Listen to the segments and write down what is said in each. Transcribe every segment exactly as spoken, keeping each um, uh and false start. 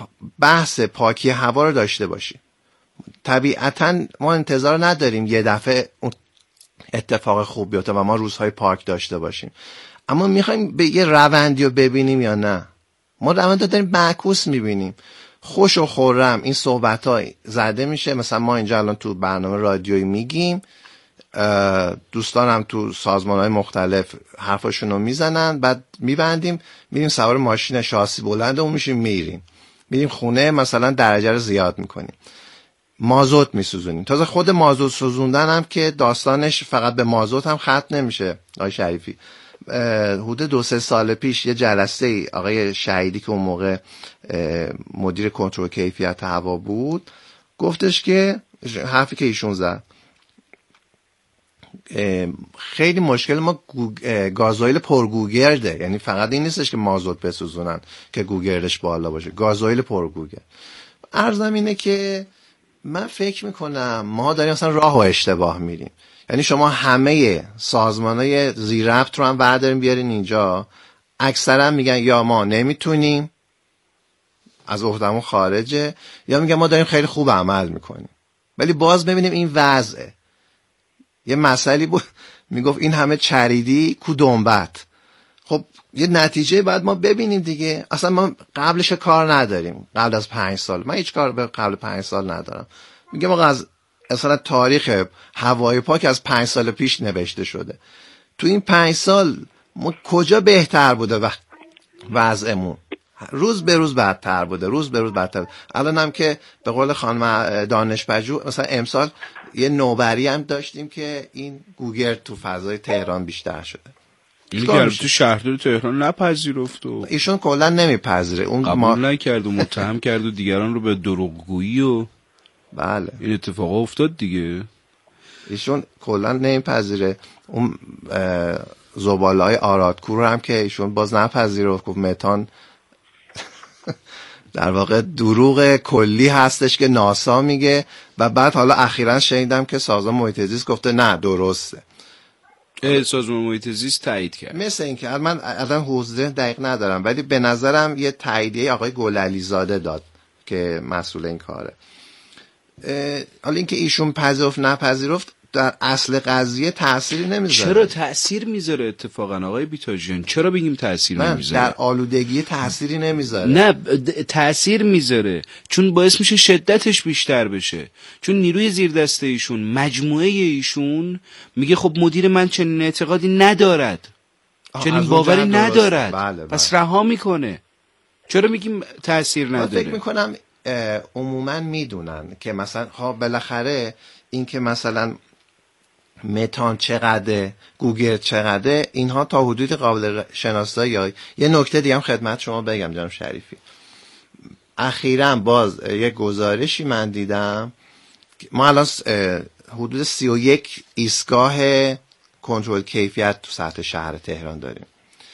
بحث پاکی هوا رو داشته باشیم. طبیعتاً ما انتظار نداریم یه دفعه اون اتفاق خوب بیفته و ما روزهای پاک داشته باشیم، اما میخوایم به یه روندی رو ببینیم یا نه. ما روند رو داریم معکوس میبینیم. خوش و خورم این صحبت ها زده میشه، مثلا ما اینجا الان تو برنامه رادیویی میگیم، دوستانم تو سازمان های مختلف حرفاشون رو میزنن، بعد میبندیم میریم سوار ماشین شاسی بلند اون میشیم میریم میریم خونه، مثلا درجه رو زیاد میکنیم، مازوت میسوزونیم. تازه خود مازوت سوزوندن هم که داستانش فقط به مازوت هم ختم نمیشه. آقای شریفی حدود دو سه سال پیش یه جلسه ای آقای شهیدی که اون موقع مدیر کنترل کیفیت هوا بود گفتش که حرفی که ایشون زد، خیلی مشکل ما گازوئیل پرگوگرده، یعنی فقط این نیستش که مازوت بسوزونن که گوگردش بالا باشه، گازوئیل پرگوگرد. عرضم اینه که من فکر میکنم ما داریم اصلا راه و اشتباه میریم. یعنی شما همه سازمانای زیر ربط رو هم برداریم بیارین اینجا، اکثرا میگن یا ما نمیتونیم، از عهدهمون خارجه، یا میگن ما داریم خیلی خوب عمل میکنیم. ولی باز ببینیم این وضعه. یه مسئله بود میگفت این همه چریدی کو دنبت. خب یه نتیجه باید ما ببینیم دیگه. اصلا ما قبلش کار نداریم. قبل از پنج سال من هیچ کار به قبل پنج سال ندارم. میگم آقا از اصلا تاریخ هوای پاک از پنج سال پیش نوشته شده. تو این پنج سال ما کجا بهتر بوده و وضعمون روز به روز بدتر بوده، روز به روز بدتر. الان هم که به قول خانم دانشپژوه مثلا امسال یه نوبری هم داشتیم که این گوگل تو فضای تهران بیشتر شده. میگم تو شهردار تهران نپذیرفت و ایشون کلا نمیپذیره، اون قبول ما... نکرد و متهم کرد و دیگران رو به دروغگویی و بله این اتفاقا افتاد دیگه. ایشون کلا نمیپذیره. اون زباله‌های آرادکور هم که ایشون باز نپذیرفت، گفت متان در واقع دروغ کلی هستش که ناسا میگه. و بعد حالا اخیراً شنیدم که سازمان محیط زیست گفته نه درسته. سازمان محیط زیست تایید کرد. مثل این که من الان حوزه دقیق ندارم، ولی به نظرم یه تاییدیه آقای گلعلی زاده داد که مسئول این کاره. حالا اینکه ایشون پذیرفت نپذیرفت در اصل قضیه تأثیری نمیذاره. چرا تأثیر میذاره اتفاقا آقای بیتاجیان؟ چرا بگیم تأثیر نمیذاره؟ در آلودگی تأثیری نمیذاره. نه تأثیر میذاره، چون باعث میشه شدتش بیشتر بشه. چون نیروی زیر دسته ایشون، مجموعه ایشون میگه خب مدیر من چنین اعتقادی ندارد، چنین باوری ندارد، بله بله. پس رها میکنه. چرا میگیم تأثیر نداره؟ فکر میکنم عموما میدونن که مثلا ها بالاخره این که مثلا متان چقدر، گوگل چقدر، اینها تا حدود قابل شناسایی های. یه نکته دیگه هم خدمت شما بگم جناب شریفی، اخیراً باز یک گزارشی من دیدم، ما الان حدود سی و یک ایستگاه کنترل کیفیت تو سطح شهر تهران داریم.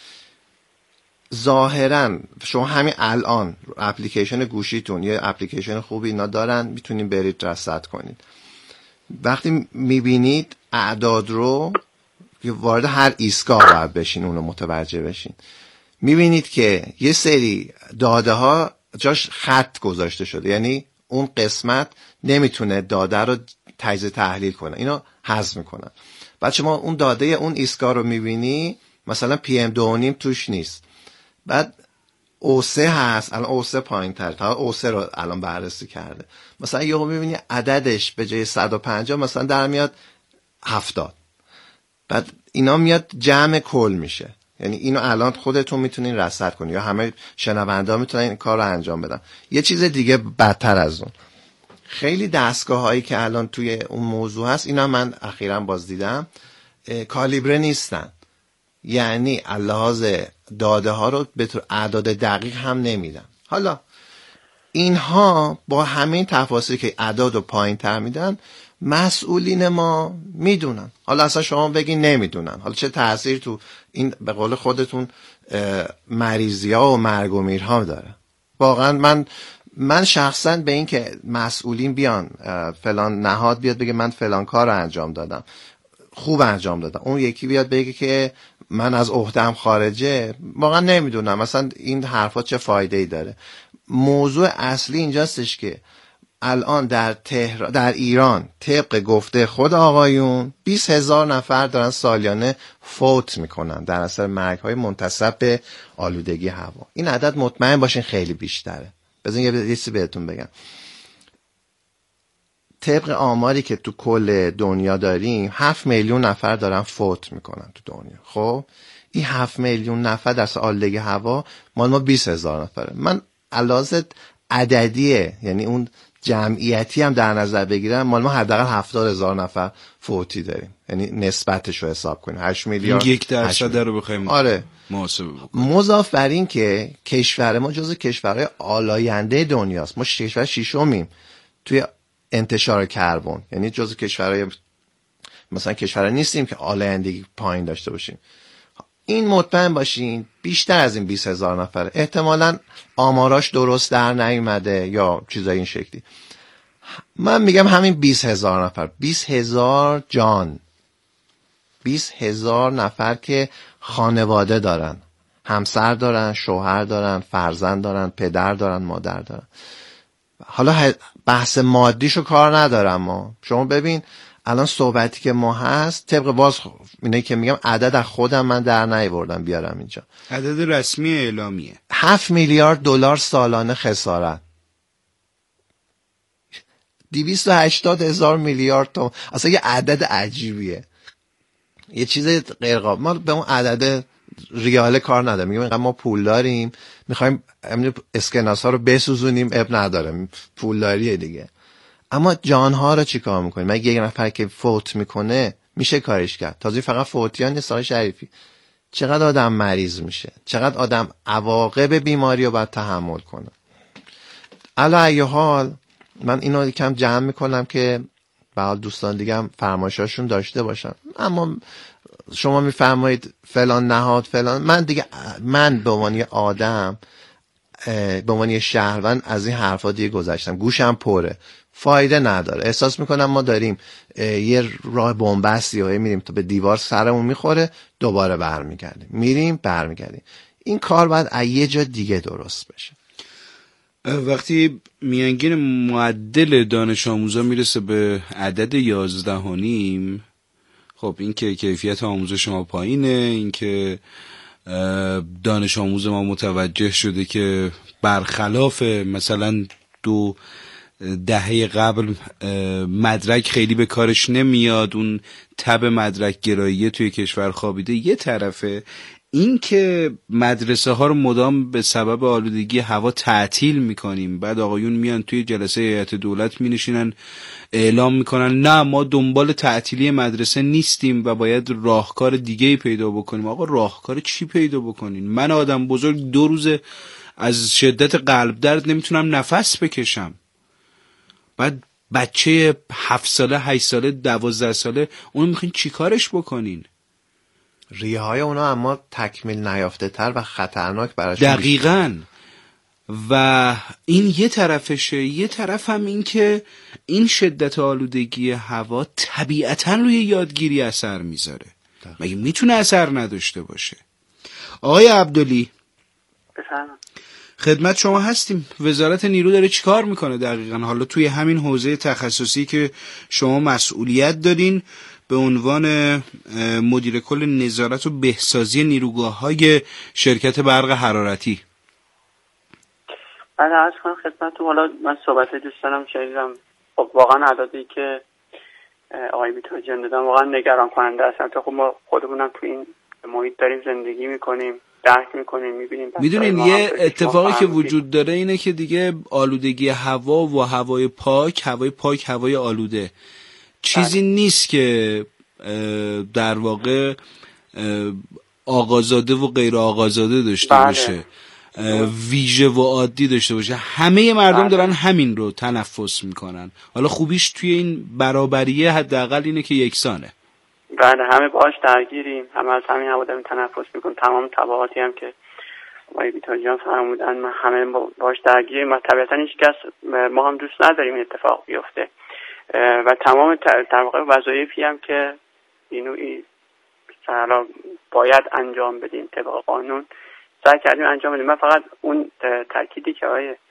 ظاهراً شما همین الان اپلیکیشن گوشیتون یه اپلیکیشن خوبی اینا دارن، میتونین برید رصد کنید. وقتی میبینید اعداد رو که وارد هر ایستگاه باید بشین اون رو متوجه بشین، میبینید که یه سری داده ها جاش خط گذاشته شده، یعنی اون قسمت نمیتونه داده رو تجزیه تحلیل کنه، اینو حذف میکنن. بعد شما اون داده اون ایستگاه رو میبینی مثلا پی ام دو و نیم توش نیست، بعد او سه هست، الان او سه پایین تر، تا او سه رو الان بررسی کرده، مثلا یهو میبینی عددش به جای صد و پنجاه مثلا در میاد هفتاد. بعد اینا میاد جمع کل میشه. یعنی اینو الان خودتون میتونین رصد کنین یا همه شنونده ها میتونن این کار رو انجام بدن. یه چیز دیگه بدتر از اون، خیلی دستگاه هایی که الان توی اون موضوع هست، اینا من اخیراً باز دیدم کالیبره نیستن، یعنی لحاظ داده ها رو به طور اعداد دقیق هم نمیدن. حالا اینها با همین تفاصیلی که اعداد رو پایین تر میدن، مسئولین ما میدونن. حالا اصلا شما بگین نمیدونن، حالا چه تأثیر تو این به قول خودتون مریضی ها و مرگ و میرها داره؟ واقعا من من شخصا به این که مسئولین بیان فلان نهاد بیاد بگه من فلان کار رو انجام دادم، خوب انجام دادم، اون یکی بیاد بگه که من از عهده‌ام خارجه، واقعا نمیدونم مثلا این حرفا چه فایده ای داره. موضوع اصلی اینجاستش که الان در تهران، در ایران طبق گفته خود آقایون بیست هزار نفر دارن سالیانه فوت میکنن در اثر مرگ های منتسب به آلودگی هوا. این عدد مطمئن باشین خیلی بیشتره. بذارین یه چیزی بهتون بگم. طبق آماری که تو کل دنیا داریم هفت میلیون نفر دارن فوت میکنن تو دنیا. خب این هفت میلیون نفر در اثر آلودگی هوا، مال ما بیست هزار نفره. من علاوه عددیه، یعنی اون جمعیتی هم در نظر بگیرم، مال ما حداقل هفتاد هزار نفر فوتی داریم، یعنی نسبتش رو حساب کنیم هشت میلیارد یک درصد رو بخوایم آره محاسبه بکنیم. مضاف بر این که کشور ما جزو کشورهای آلاینده دنیاست. ما کشور ششمیم توی انتشار کربن، یعنی جزو کشورهای مثلا کشورها نیستیم که آلایندگی پایین داشته باشیم. این مطمئن باشین بیشتر از این بیست هزار نفره. احتمالاً آماراش درست در نیومده یا چیزای این شکلی. من میگم همین بیست هزار نفر، بیست هزار جان، بیست هزار نفر که خانواده دارن، همسر دارن، شوهر دارن، فرزند دارن، پدر دارن، مادر دارن. حالا بحث مادیشو کار ندارم. ما شما ببین الان صحبتی که ما هست طبق باز اینه که میگم عدد از خودم من در نیاوردم بیارم اینجا، عدد رسمی اعلامیه. هفت میلیارد دلار سالانه خسارت، دویست و هشتاد هزار میلیارد تومان. اصلا یه عدد عجیبیه، یه چیز غیر قابل. ما به اون عدد ریاله کار نداریم، میگم ما پول داریم میخوایم اسکناس ها رو بسوزونیم، اب نداره، پولداریه دیگه. اما جانها رو چی کار میکنیم؟ مگه یک نفر که فوت میکنه میشه کارش کرد؟ تازه فقط فوتیان نیست آقای شریفی، چقدر آدم مریض میشه، چقدر آدم عواقب بیماری رو باید تحمل کنه. علی ای حال من اینو یکم جمع میکنم که به حال دوستان دیگه هم فرمایشاشون داشته باشن. اما شما میفرمایید فلان نهاد فلان، من دیگه من به عنوان آدم، به عنوان شهروند از این حرفا دیگه گذشتم، گوشم پره، فایده نداره. احساس میکنم ما داریم یه راه بنبستی و میریم تا به دیوار سرمون میخوره، دوباره برمیگردیم، میریم برمیگردیم. این کار باید از یه جا دیگه درست بشه. وقتی میانگین معدل دانش آموزا میرسه به عدد یازده و نیم، خب این که کیفیت آموزش ما پایینه، این که دانش آموز ما متوجه شده که برخلاف مثلا دو دهه قبل مدرک خیلی به کارش نمیاد، اون تب مدرک گرایی توی کشور خوابیده یه طرفه. این که مدرسه ها رو مدام به سبب آلودگی هوا تعطیل میکنیم، بعد آقایون میان توی جلسه هیئت دولت مینشینن اعلام میکنن نه ما دنبال تعطیلی مدرسه نیستیم و باید راهکار دیگه‌ای پیدا بکنیم. آقا راهکار چی پیدا بکنین؟ من آدم بزرگ دو روز از شدت قلب درد نمیتونم نفس بکشم، بعد بچه هفت ساله، هشت ساله، دوازده ساله اونو میخواین چی کارش بکنین؟ ریه های اونا اما تکمیل نیافته تر و خطرناک براش. دقیقاً. و این یه طرفشه. یه طرف هم این که این شدت آلودگی هوا طبیعتاً روی یادگیری اثر میذاره. مگه میتونه اثر نداشته باشه؟ آقای عبدلی بفرمایید. خدمت شما هستیم. وزارت نیرو داره چی کار میکنه دقیقاً حالا توی همین حوزه تخصصی که شما مسئولیت دارین به عنوان مدیر کل نظارت و بهسازی نیروگاه‌های شرکت برق حرارتی؟ من عرض کنم خدمتتون، حالا من صحبت دوستانم شنیدم، خب واقعا اعدادی که آقای بی‌توجیهان دادن واقعا نگران کننده هستن. تا خب ما خودمونم تو این محیط داریم زندگی میکنیم، درک میکنیم، میبینیم. میدونین یه اتفاقی که وجود داره اینه که دیگه آلودگی هوا و هوای پاک، هوای پاک هوای آلوده چیزی بله. نیست که در واقع آقازاده و غیر آقازاده داشته بله. باشه، ویژه و عادی داشته باشه. همه مردم بله. دارن همین رو تنفس میکنن. حالا خوبیش توی این برابریه حداقل اینه که یکسانه. بله همه باهاش درگیریم، همه از همین هوا داریم تنفس میکنیم. تمام تبعاتی هم که آقای بی‌توجیهان فرمودن ما همه باهاش درگیریم و طبیعتا هیچ کس ما هم دوست نداریم این اتفاق بیفته و تمام در واقع وظایفی هم که اینو حالا باید انجام بدیم طبق قانون سعی کردیم انجام بدیم. من فقط اون تأکیدی که آقای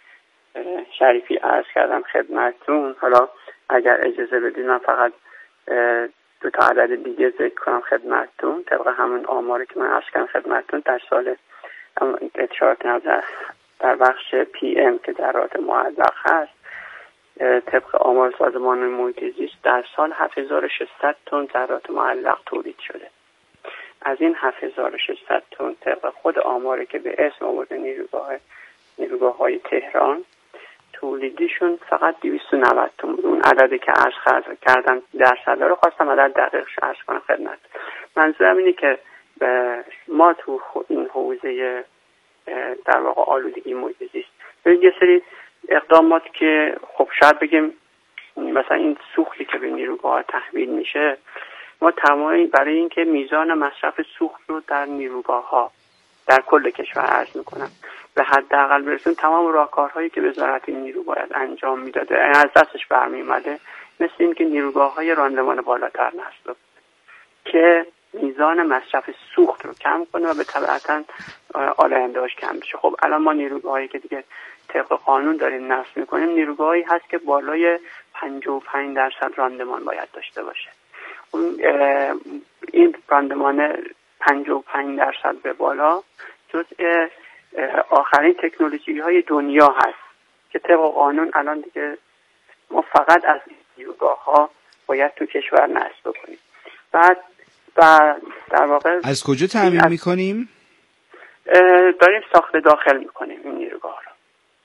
شریفی عرض کردم خدمتتون. حالا اگر اجازه بدید من فقط دو تا عدد دیگه ذکر کنم خدمتتون طبق همون آماری که من عرض کردم خدمتتون. در سال اشارت در, در بخش پی ام که ذرات معلق هست، طبق آمار سازمان محیط زیست در سال هفت هزار و ششصد تن ذرات معلق تولید شده. از این هفت هزار و ششصد تن طبق خود آماری که به اسم آورده نیروگاه نیروگاه های تهران، تولیدیشون فقط دویست و نود تن بود. اون عددی که عرض کردم درصد رو خواستم عدد دقیقش عرض کنم خدمت. منظورم اینه که ما تو این حوزه در واقع آلودگی محیط زیست یه سری اقدامات که خب شاید بگیم مثلا این سوختی که به نیروگاه تحویل میشه، ما تمامی برای اینکه میزان مصرف سوخت رو در نیروگاه ها در کل کشور عرض میکنم به حداقل برسون، تمام راهکارهایی که وزارت نیرو باید انجام میداده از دستش برمی اومده، مثل این که نیروگاه های راندمان بالاتر نصب که میزان مصرف سوخت رو کم کنه و به طبعاً آلاینده‌اش کم بشه. خب الان ما نیروگاهایی که دیگه طبق قانون داریم نصب میکنیم نیروگاهایی هست که بالای پنجاه و پنج درصد راندمان باید داشته باشه. این راندمان پنجاه و پنج درصد به بالا جزء آخرین تکنولوژی های دنیا هست که طبق قانون الان دیگه ما فقط از نیروگاه ها باید تو کشور نصب کنیم. بعد و در واقع از کجا تامین از... میکنیم؟ داریم ساخت داخل میکنیم این نیروگاه رو.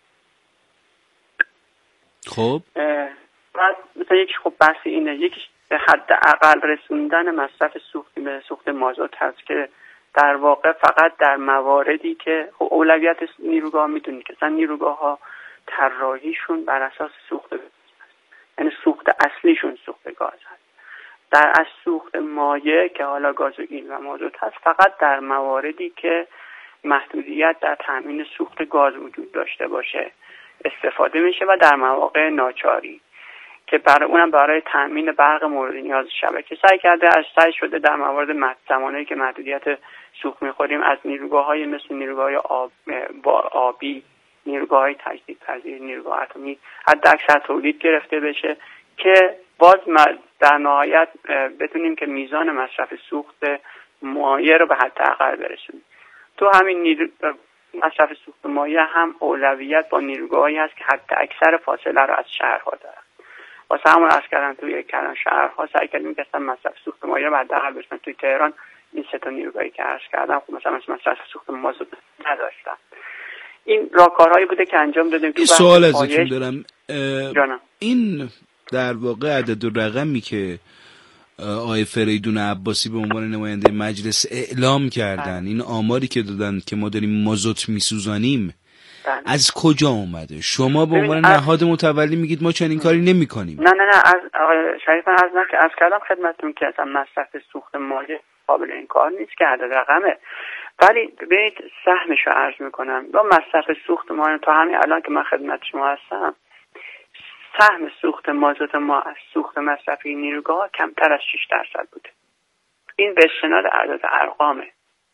خب بعد مثلا یکی خب بحث اینه، یکیش به حد اقل رسوندن مصرف سوختی به سوخت مازوت هست که در واقع فقط در مواردی که خب اولویت نیروگاه میدونید که مثلا نیروگاه ها طراحیشون بر اساس سوخت هست، یعنی سوخت اصلیشون سوخت گاز هست. در از سوخت مایع که حالا گازوئیل و مازوت هست فقط در مواردی که محدودیت در تامین سوخت گاز وجود داشته باشه استفاده میشه و در مواقع ناچاری که برای اونم برای تامین برق مورد نیاز شبکه سعی کرده از سعی شده در موارد زمانی که محدودیت سوخت میخوریم از نیروگاه‌های مثل نیروگاه آب با آبی، نیروگاه‌های تجدیدپذیر، نیروگاه اتمی حد اکثر تولید گرفته بشه که باز در نهایت بتونیم که میزان مصرف سوخت مایع رو به حد اقل برسونیم. تو همین نیرو... مصرف سوخت مایع هم اولویت با نیروگاهی هست که حد اکثر فاصله رو از شهرها دارن. واسه همون عرض کردم توی کلان شهرها سعی کردیم که مصرف سوخت مایع رو حد اقل برسونیم. توی تهران این سه تا نیروگاهی که عرض کردم خب مثلا مصرف سوخت مازوت نداشتن. این راهکارهایی بوده که انجام دادیم. این سوال ازتون دارم جانم. این در واقع عدد و رقمی که آقای فریدون عباسی به عنوان نماینده مجلس اعلام کردن، این آماری که دادن که ما داریم مازوت میسوزانیم، از کجا اومده؟ شما به عنوان نهاد متولی میگید ما چنین کاری نمی کنیم. نه نه نه از آقای شریفان از نه که از کلام خدمتتون که اصلا مصرف سوخت مایع قابل انکار نیست که عدد رقمه، ولی ببینید سهمش رو عرض میکنم. با مصرف سوخت مایع تا همین الان که من خدمت شما هستم، سهم سوخت مازوت ما از سوخت مصرفی نیروگاه کمتر از شش درصد بوده. این به استناد اعداد ارقامه.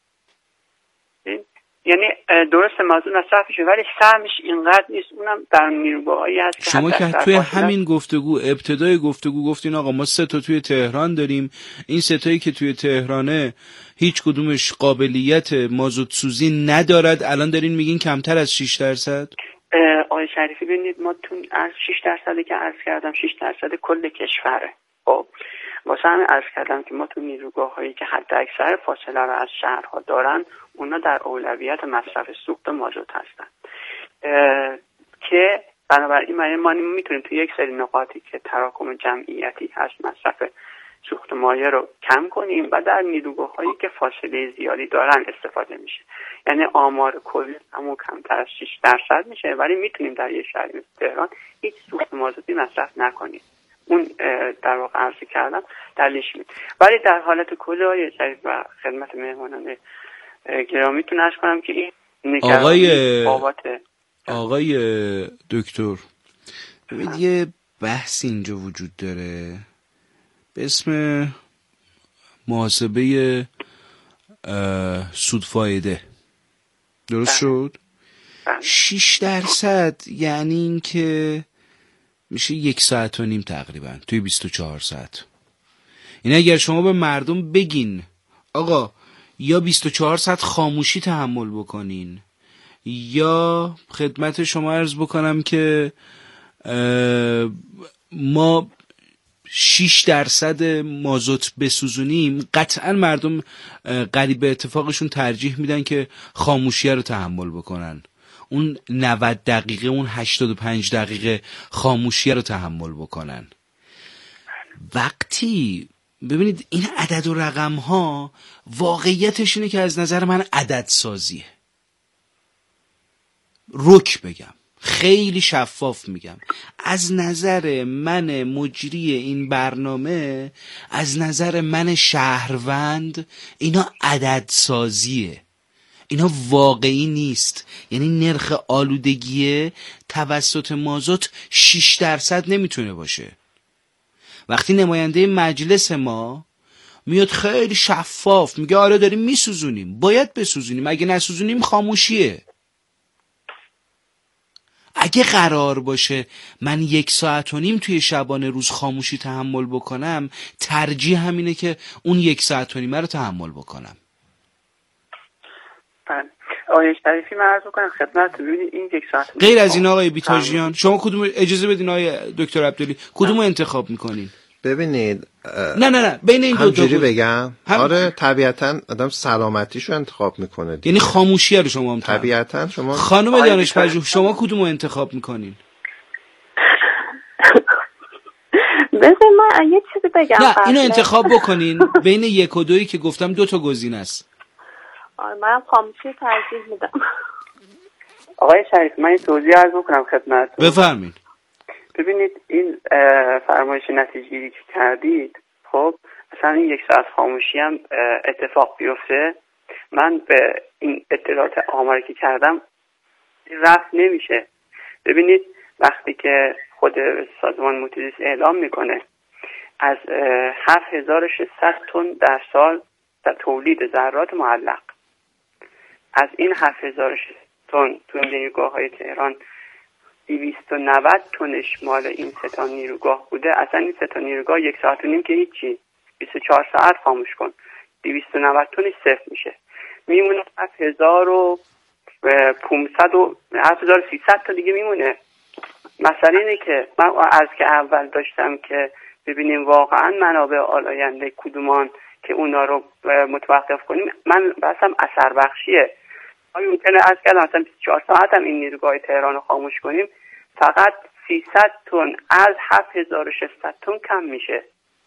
یعنی درست مازوت مصرفشه ولی سهمش اینقدر نیست، اونم در نیروگاهایی هست که شما که توی همین گفتگو ابتدای گفتگو گفتین آقا ما سه تا توی تهران داریم، این سه تایی که توی تهرانه هیچ کدومش قابلیت مازوت سوزی ندارد، الان دارین میگین کمتر از شش درصد؟ آقای شریفی ببینید ما تو از شش درصدی که عرض کردم شش درصد کل کشوره. خب واسه همین عرض کردم که ما تو نیروگاه هایی که حد اکثر فاصله رو از شهرها دارن اونا در اولویت مصرف سوخت مازوت هستن که بنابراین ما میتونیم تو یک سری نقاطی که تراکم جمعیتی هست مصرف سوخت مایع رو کم کنیم و در نیروگاه هایی که فاصله زیادی دارن استفاده میشه. یعنی آمار کلی همون کمتر از شش درصد میشه ولی میتونیم در یک شهر مثل تهران هیچ سوخت مازوتی مصرف نکنیم. اون در واقع عرض کردم دلیلش میده. ولی در حالت کلی های شریف و خدمت مهمانان گرامیتون عرض کنم که این آقای بابت آقای دکتر ببینید یه بحث اینجا وجود داره به اسم محاسبه سود فایده. درست شد؟ شیش درصد یعنی این که میشه یک ساعت و نیم تقریبا توی بیست و چهار ساعت. این اگر شما به مردم بگین آقا یا بیست و چهار ساعت خاموشی تحمل بکنین یا خدمت شما عرض بکنم که ما شیش درصد مازوت بسوزونیم، قطعا مردم قریب اتفاقشون ترجیح میدن که خاموشی رو تحمل بکنن، اون نود دقیقه اون هشتاد و پنج دقیقه خاموشی رو تحمل بکنن. وقتی ببینید این عدد و رقم ها واقعیتش اینه که از نظر من عدد سازیه. رک بگم، خیلی شفاف میگم، از نظر من مجری این برنامه، از نظر من شهروند، اینا عدد سازیه، اینا واقعی نیست. یعنی نرخ آلودگی توسط مازوت شش درصد نمیتونه باشه. وقتی نماینده مجلس ما میاد خیلی شفاف میگه آره داریم میسوزونیم، باید بسوزونیم، اگه نسوزونیم خاموشیه. اگه قرار باشه من یک ساعت و نیم توی شبانه روز خاموشی تحمل بکنم، ترجیح همینه که اون یک ساعت و نیمه رو تحمل بکنم. آقای شریفی من عرض می‌کنم خدمت، ببینید این یک ساعت غیر از این آقای بیتاجیان شما کدوم، اجازه بدین آقای دکتر عبدلی، کدومو انتخاب میکنین؟ ببینید نه نه نه بین این دو تا همجوری بگم هم... آره طبیعتا آدم سلامتیشو انتخاب میکنه دیگه. یعنی خاموشی رو شما هم طبیعتا شما خانم دانشپژوه شما کدومو انتخاب میکنین؟ بذار من یه چیزی بگم. نه اینو انتخاب بکنین بین یک و دویی که گفتم دو تا گزینه است. آره من خاموشی ترجیح میدم. آقای شریف من این توضیح عرض میکنم خدمت. بفرمایید. ببینید این فرمایش نتیجه‌گیری که کردید، خب مثلا این یک ساعت خاموشی هم اتفاق بیفته، من به این اطلاعات آماری که کردم رفت نمیشه. ببینید وقتی که خود سازمان محیط زیست اعلام میکنه از هفت هزار و ششصد تن در سال در تولید ذرات معلق، از این هفت هزار و ششصد تن تو نیروگاه‌های تهران دویست و نود تنش مال این سه تا نیروگاه بوده. اصلا این سه تا نیروگاه یک ساعت و نیم که هیچی، بیست و چهار ساعت خاموش کن، دویست و نود تنش صفر میشه، میمونه هفت هزار و پانصد و هفت هزار و سیصد تا دیگه میمونه. مثلا اینه که من از که اول داشتم که ببینیم واقعا منابع آلاینده کدومان که اونا رو متوقف کنیم، من بحثم اثر بخشیه. آیا ممکنه از که مثلا بیست و چهار ساعت هم این نیروگاه تهران رو خاموش کنیم، فقط سیصد تن از هفت هزار و ششصد تن کم میشه.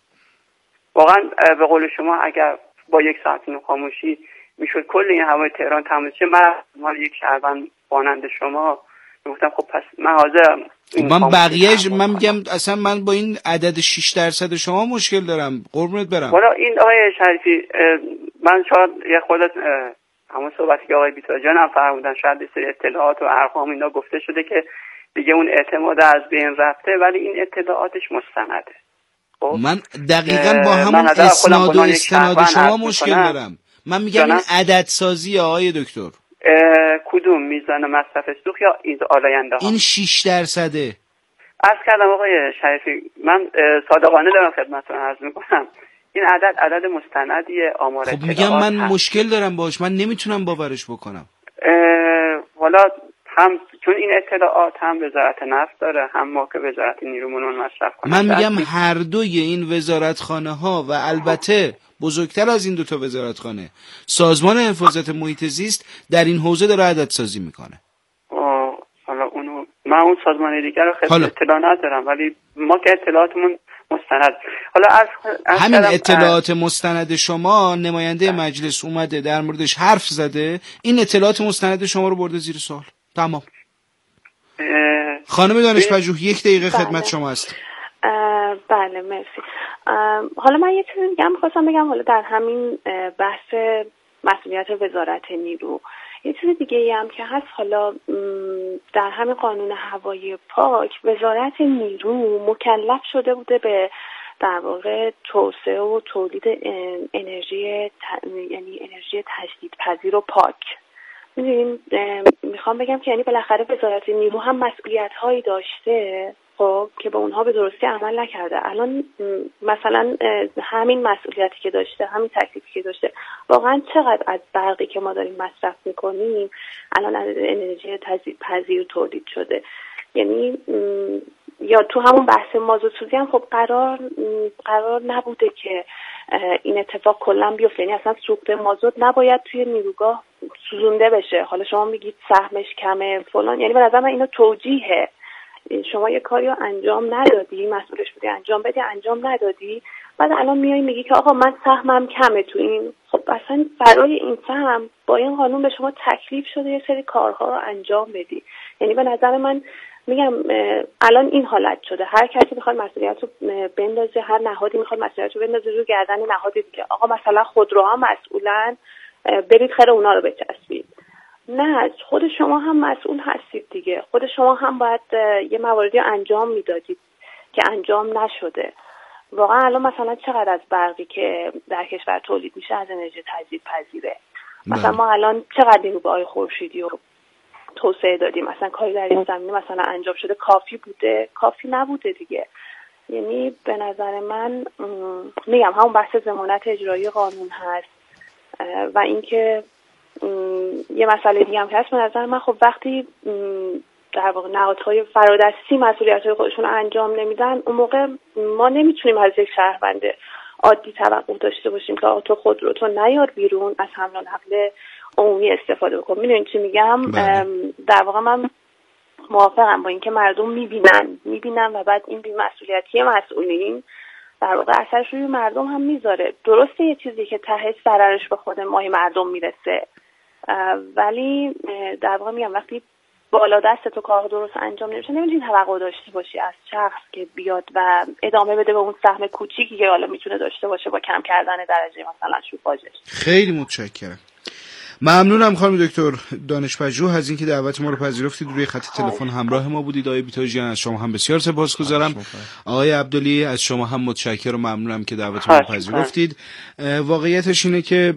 واقعا به قول شما اگر با یک ساعت نو خاموشی میشد کل این هوای تهران تموم شه، من مال یک شهروند مانند شما گفتم خب پس من حاضرم. من بقیهش من میگم اصلا من با این عدد شش درصد شما مشکل دارم، قربونت برم. والا این آقای شریفی من شاید یه خودت همون صحبتی که آقای بیتاجان هم فرمودن، شاید یه سری اطلاعات و ارقام اینا گفته شده که دیگه اون اعتماد از بین رفته، ولی این اطلاعاتش مستنده. خب من دقیقاً با همون اسناد و استناد شما مشکل دارم. من میگم این عدد سازی آقای دکتر کدوم میزان مصرف سوخت یا این آلاینده ها؟ این شش درصده. عرض کردم آقای شریفی من صادقانه دارم خدمتتون عرض میکنم این عدد عدد مستندیه، آمار خب میگم من هست. مشکل دارم باش، من نمیتونم باورش بکنم. والا هم چون این اطلاعات هم وزارت نفت داره، هم ما که وزارت نیرومون مصرف کنه. من میگم هر دوی این وزارتخانه ها و البته بزرگتر از این دوتا وزارتخانه سازمان حفاظت محیط زیست در این حوزه داره عدد سازی میکنه. حالا اونو من اون سازمان دیگر رو خیلی اطلاع ندارم، ولی ما که اطلاعاتمون مستند. حالا از, از همین اطلاعات از... مستند شما نماینده مجلس اومده در موردش حرف زده، این اطلاعات مستند شما رو برده زیر سوال. تمام. اه... خانم دانشپژوه یک دقیقه بله. خدمت شما است. بله مرسی. حالا من یه چیزی دیگه می‌خواستم بگم، حالا در همین بحث مسئولیت وزارت نیرو یه چیز دیگه ای هم که هست، حالا در همین قانون هوای پاک وزارت نیرو مکلف شده بوده به در واقع توسعه و تولید انرژی ت... یعنی انرژی تجدیدپذیر و پاک میدونین میخوام بگم که یعنی بالاخره وزارت نیرو هم مسئولیت هایی داشته خب که به اونها به درستی عمل نکرده. الان مثلا همین مسئولیتی که داشته، همین تکلیفی که داشته، واقعا چقدر از برقی که ما داریم مصرف میکنیم الان از انرژی تجدید پذیر تولید شده. یعنی یا تو همون بحث مازوت سوزی هم خب قرار قرار نبوده که این اتفاق کلا بیفته، یعنی اصلا سوخت مازوت نباید توی نیروگاه سوزونده بشه. حالا شما میگید سهمش کمه فلان، یعنی به نظر من اینو توجیهه. شما یه کاری رو انجام ندادی، مسئولش بودی انجام بدی، انجام ندادی، بعد الان میای میگی که آقا من سهمم کمه تو این. خب اصلا برای این سهم با این قانون به شما تکلیف شده یه سری کارها رو انجام بدی. یعنی به نظر من میگم الان این حالت شده، هر کسی میخواد مسئولیت رو بندازه، هر نهادی میخواد مسئولیت رو بندازه رو گردن نهاد دیگه. آقا مثلا خودروها مسئولن، برید خیر اونا رو بچسبید. نه، خود شما هم مسئول هستید دیگه. خود شما هم باید یه مواردی انجام میدادید که انجام نشده. واقعا الان مثلا چقدر از برقی که در کشور تولید میشه از انرژی تجدید پذیره؟ مثلا ما الان چقدر نیروگاه خورشیدی رو توسعه دادیم، مثلا کاری در این زمینه مثلا انجام شده؟ کافی بوده؟ کافی نبوده دیگه. یعنی به نظر من میگم همون بحث ضمانت اجرایی قانون هست و اینکه یه مسئله دیگه هم هست. به نظر من خب وقتی در واقع نهادهای فرادستی مسئولیت‌های خودشون رو انجام نمیدن، اون موقع ما نمیتونیم از یک شهروند عادی توقع داشته باشیم که آقا تو خود رو تو نیار بیرون، از حمل و نقل عمومی استفاده بکن. میدونین چی میگم؟ در واقع من موافقم با اینکه مردم میبینن میبینن و بعد این بی‌مسئولیتی مسئولین در واقع اثرش روی مردم هم میذاره. درسته یه چیزی که تهش ضررش به خود ماهی مردم میرسه، ولی در واقع میگم وقتی بالا دست تو کار درست انجام نمیشه، نمیتونی توقع داشته باشی از شخص که بیاد و ادامه بده به اون سهم کوچیکی که حالا میتونه داشته باشه با کم کردن درجه مثلا شوفاژش. خیلی متشکرم. ممنونم خانم دکتر دانشپژوه از اینکه دعوت ما رو پذیرفتید، روی خط تلفن همراه ما بودید. آقای بیتاجیان از شما هم بسیار سپاسگزارم. آقای عبدلی از شما هم متشکرم و ممنونم که دعوت ما رو پذیرفتید. واقعیتش اینه که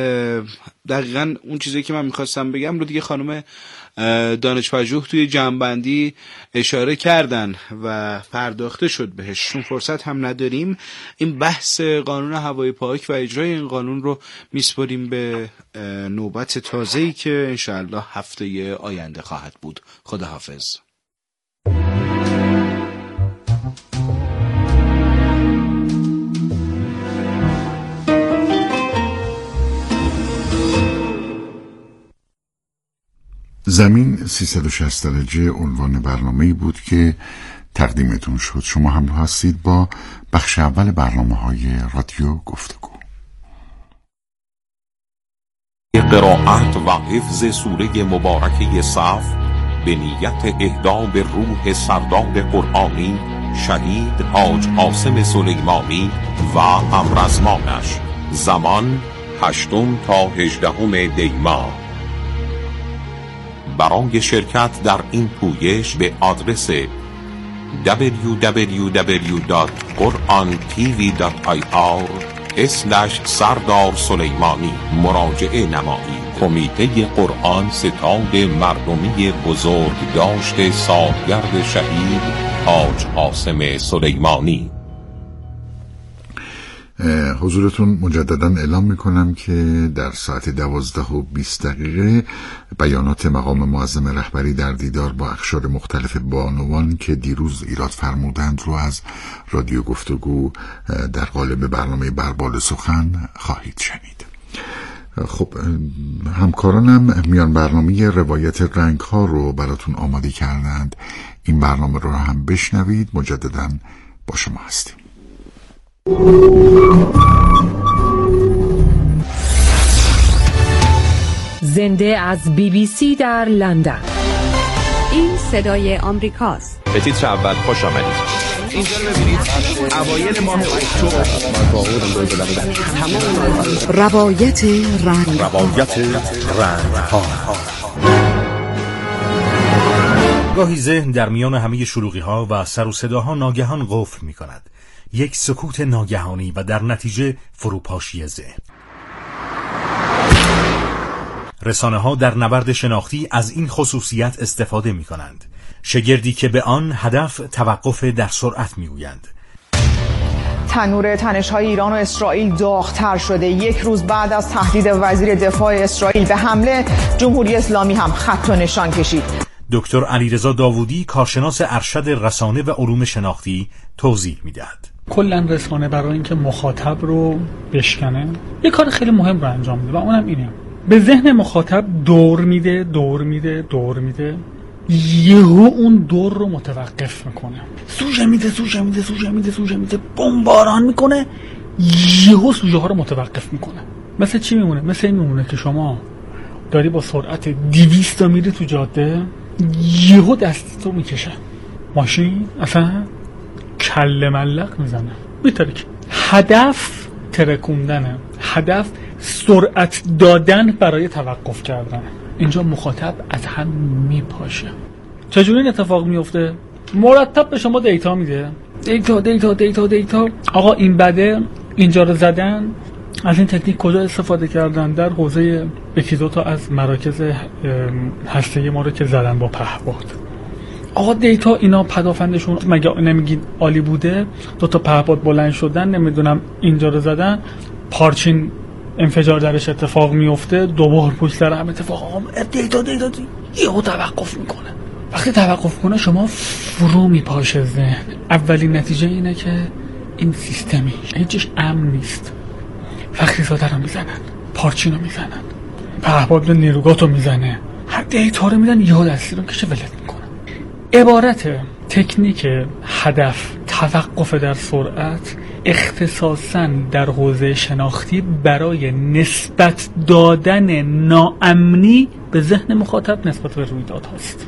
دقیقاً اون چیزی که من می‌خواستم بگم رو دیگه خانم دانشپژوه توی جمع‌بندی اشاره کردن و پرداخته شد بهش، چون فرصت هم نداریم. این بحث قانون هوای پاک و اجرای این قانون رو میسپاریم به نوبت تازه‌ای که انشاءالله هفته آینده خواهد بود. خداحافظ. زمین سیصد و شصت درجه عنوان برنامه‌ای بود که تقدیمتون شد. شما همراه هستید با بخش اول برنامه‌های رادیو گفتگو. قرائت و حفظ سوره مبارکه صف به نیت اهدا به روح سردار قرآنی شهید حاج عاصم سلیمانی و همرزمانش. زمان هشتم تا هجدهم دی ماه. برای شرکت در این پویش به آدرس دبلیو دبلیو دبلیو دات قرآن تی وی دات آی آر اسلش سردار سلیمانی مراجعه نمایید. کمیته قرآن ستاد مردمی بزرگ داشت سالگرد شهید حاج عاصم سلیمانی. حضورتون مجددا اعلام میکنم که در ساعت دوازده و بیست دقیقه بیانات مقام معظم رهبری در دیدار با اقشار مختلف بانوان که دیروز ایراد فرمودند رو از رادیو گفتگو در قالب برنامه بربال سخن خواهید شنید. خب همکارانم میان برنامه روایت رنگ ها رو براتون آماده کردند. این برنامه رو هم بشنوید. مجددا با شما هستیم. زنده از بی بی سی در لندن. این صدای آمریکاست. به تیتر اول خوش آمدید. اینجا رو ببینید اوایل ماه اکتبر روایت رنگ روایت رنگ ها. گاهی ذهن در میان همه شلوغی ها و سر و صداها ناگهان قفل می کند. یک سکوت ناگهانی و در نتیجه فروپاشی ذهن. رسانه‌ها در نبرد شناختی از این خصوصیت استفاده می‌کنند. شگردی که به آن هدف توقف در سرعت می‌گویند. تنور تنش‌های ایران و اسرائیل داغ‌تر شده. یک روز بعد از تهدید وزیر دفاع اسرائیل به حمله، جمهوری اسلامی هم خط و نشان کشید. دکتر علیرضا داوودی، کارشناس ارشد رسانه و علوم شناختی، توضیح می‌دهد. کلا رسانه برای اینکه مخاطب رو بشکنه یه کار خیلی مهم رو انجام میده و اونم اینه: به ذهن مخاطب دور میده دور میده دور میده یهو اون دور رو متوقف میکنه، سوژه میده سوژه میده سوژه میده سوژه میده بمباران میکنه، یهو سوژه ها رو متوقف میکنه. مثل چی میمونه؟ مثل این میمونه که شما داری با سرعت دویست تا میری تو جاده، یهو دستت رو میکشه، ماشین اصلا کله ملق میزنه، میترک. هدف ترکوندنه، هدف سرعت دادن برای توقف کردن. اینجا مخاطب از هم میپاشه. چجوری این اتفاق میفته؟ مرتب به شما دیتا میده، دیتا دیتا دیتا دیتا. آقا این بده، اینجا رو زدن. از این تکنیک کجا استفاده کردن؟ در حوزه یکی دو تا از مراکز هسته‌ای ما رو که زدن با پهپاد. آقا دیتا اینا پدافندشون مگه نمیگید عالی بوده؟ دو تا پهپاد بلند شدن، نمیدونم اینجا رو زدن، پارچین انفجار درش اتفاق میفته، دوبار پشت سر هم اتفاق. آقا دیتا دیتا دی یهو توقف میکنه. وقتی توقف کنه شما فرو میپاشه ذهن. اولین نتیجه اینه که این سیستمی هیچش امن نیست. فخری زاده رو میزنن، پارچین رو میزنن، پهپاد نیروگات رو میزنه، هر دیتا رو میدن، یهو دستی رو کشه ولت میکنه. عبارت تکنیک هدف توقف در سرعت اختصاصاً در حوزه شناختی برای نسبت دادن ناامنی به ذهن مخاطب نسبت به رویداد هست.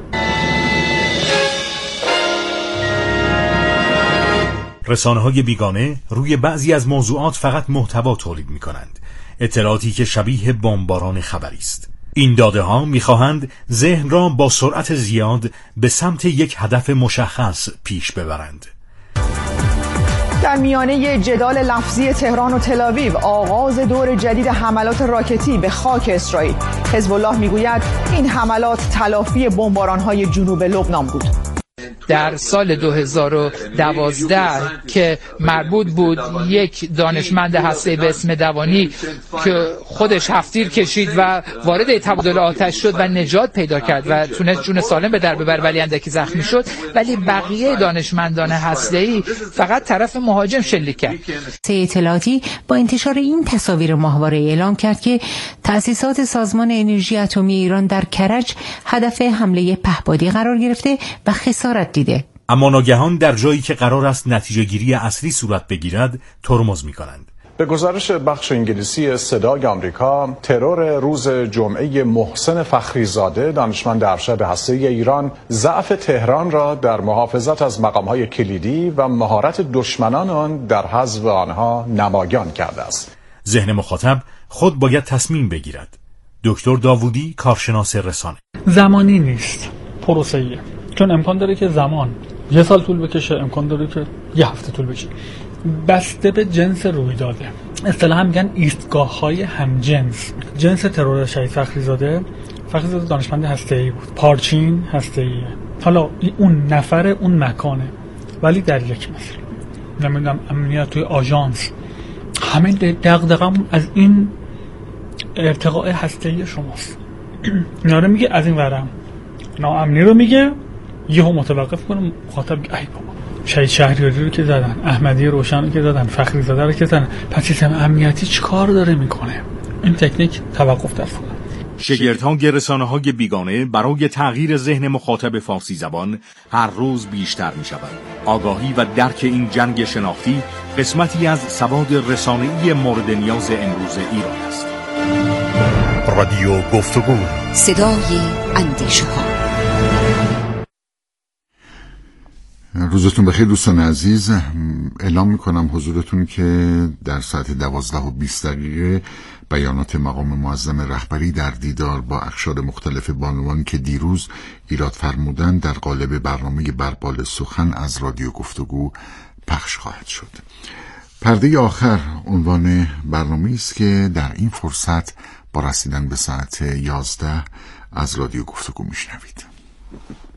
رسانه‌های بیگانه روی بعضی از موضوعات فقط محتوا تولید می‌کنند، اطلاعاتی که شبیه بمباران خبری است. این داده‌ها می‌خواهند ذهن را با سرعت زیاد به سمت یک هدف مشخص پیش ببرند. در میانه جدال لفظی تهران و تل‌آویو، آغاز دور جدید حملات راکتی به خاک اسرائیل. حزب الله میگوید این حملات تلافی بمباران‌های جنوب لبنان بود. در سال دو هزار و دوازده که مربوط بود یک دانشمند هسته‌ای به اسم دوانی که خودش هفت‌تیر کشید و وارد تبادل آتش شد و نجات پیدا کرد و تونست جون سالم به در ببره، ولی اندکی زخمی شد. ولی بقیه دانشمندان هسته‌ای فقط طرف مهاجم شلیک کرد. اطلاعاتی با انتشار این تصاویر ماهواره اعلام کرد که تأسیسات سازمان انرژی اتمی ایران در کرج هدف حمله پهپادی قرار گرفته و خسارت دیده. اما ناگهان در جایی که قرار است نتیجه گیری اصلی صورت بگیرد ترمز می کنند. به گزارش بخش انگلیسی صدای آمریکا، ترور روز جمعه محسن فخریزاده، دانشمند ارشد هسته‌ای ایران، ضعف تهران را در محافظت از مقام‌های کلیدی و مهارت دشمنان آن در حذف آنها نمایان کرده است. ذهن مخاطب خود باید تصمیم بگیرد. دکتر داوودی، کارشناس رسانه: زمانی نیست، پروسه‌ایه. چون امکان داره که زمان یه سال طول بکشه، امکان داره که یه هفته طول بکشه، بسته به جنس رویداده. اصطلاحاً میگن ایستگاه‌های همجنس. جنس ترور شهید فخریزاده، فخریزاده دانشمند هسته‌ای بود، پارچین هسته‌ایه. حالا اون نفر اون مکانه، ولی در یک مثل نمیدونم امنیت توی آژانس، همه دغدغه‌مون از این ارتقاء هسته‌ای شماست. اینا میگه از این ورم ناامنی رو میگه، یهو متوقف کنم، مخاطب ای بابا شهید شهریاری رو که زدن، احمدی روشن رو که زدن، فخریزاده رو که زدن، پس سیستم امنیتی چی کار داره میکنه؟ این تکنیک توقف در فورا. شگردهای رسانه‌های بیگانه برای تغییر ذهن مخاطب فارسی زبان هر روز بیشتر می شود. آگاهی و درک این جنگ شناختی قسمتی از سواد رسانه‌ای مورد نیاز امروز ایران است. رادیو گفتگو، صدای اندیشه‌ها. روزتون بخیر دوستان عزیز. اعلام میکنم حضورتون که در ساعت دوازده و بیست دقیقه بیانات مقام معظم رهبری در دیدار با اقشار مختلف بانوان که دیروز ایراد فرمودن در قالب برنامه بربال سخن از رادیو گفتگو پخش خواهد شد. پرده آخر عنوان برنامه است که در این فرصت با رسیدن به ساعت یازده از رادیو گفتگو میشنوید.